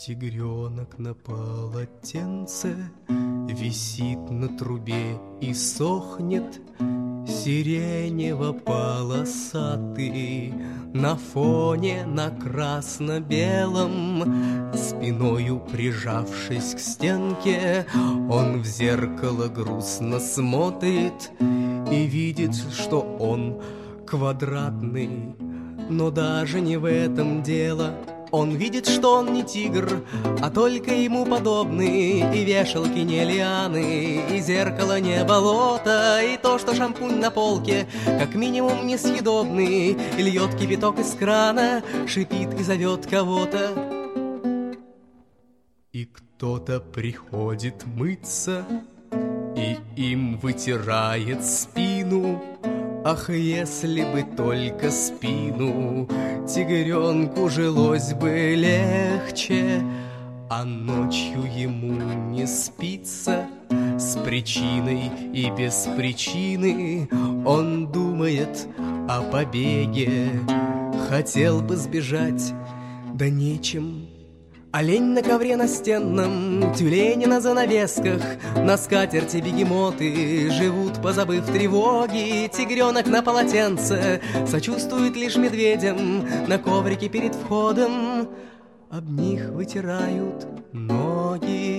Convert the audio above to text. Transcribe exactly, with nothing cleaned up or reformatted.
Тигренок на полотенце висит на трубе и сохнет, сиренево-полосатый на фоне на красно-белом. Спиною прижавшись к стенке, он в зеркало грустно смотрит и видит, что он квадратный. Но даже не в этом дело. Он видит, что он не тигр, а только ему подобный. И вешалки не лианы, и зеркало не болото, и то, что шампунь на полке как минимум несъедобный, и льет кипяток из крана, шипит и зовет кого-то. И кто-то приходит мыться и им вытирает спину. Ах, если бы только спину, тигренку жилось бы легче, а ночью ему не спится. С причиной и без причины он думает о побеге. Хотел бы сбежать, да нечем. Олень на ковре настенном, тюлени на занавесках, на скатерти бегемоты живут, позабыв тревоги. Тигренок на полотенце сочувствует лишь медведям на коврике перед входом. Об них вытирают ноги.